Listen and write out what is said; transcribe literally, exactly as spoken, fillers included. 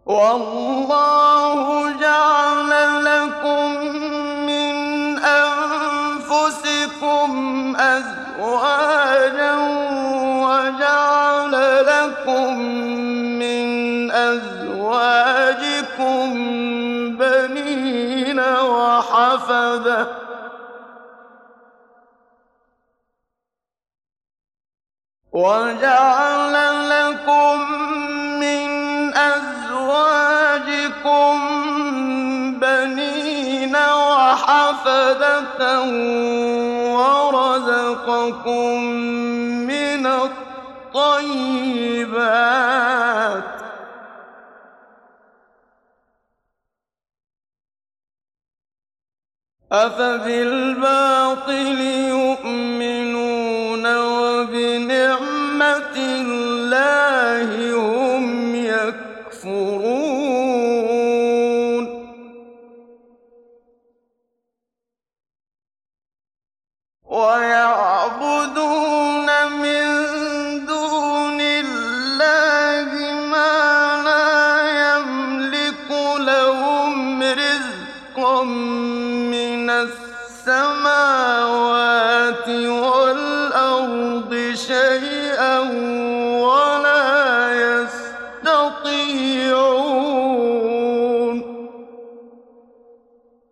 والله جعل لكم من أنفسكم أزواجا وجعل لكم من أزواجكم بنين وحفدة وجعل لكم من أزواجكم بنين وحفدة ورزقكم من الطيبات أفبالباطل يؤمنون وبنعمة الله هم يكفرون ويعبدون من دون الله ما لا يملك لهم رزقا من السماوات والأرض شيئا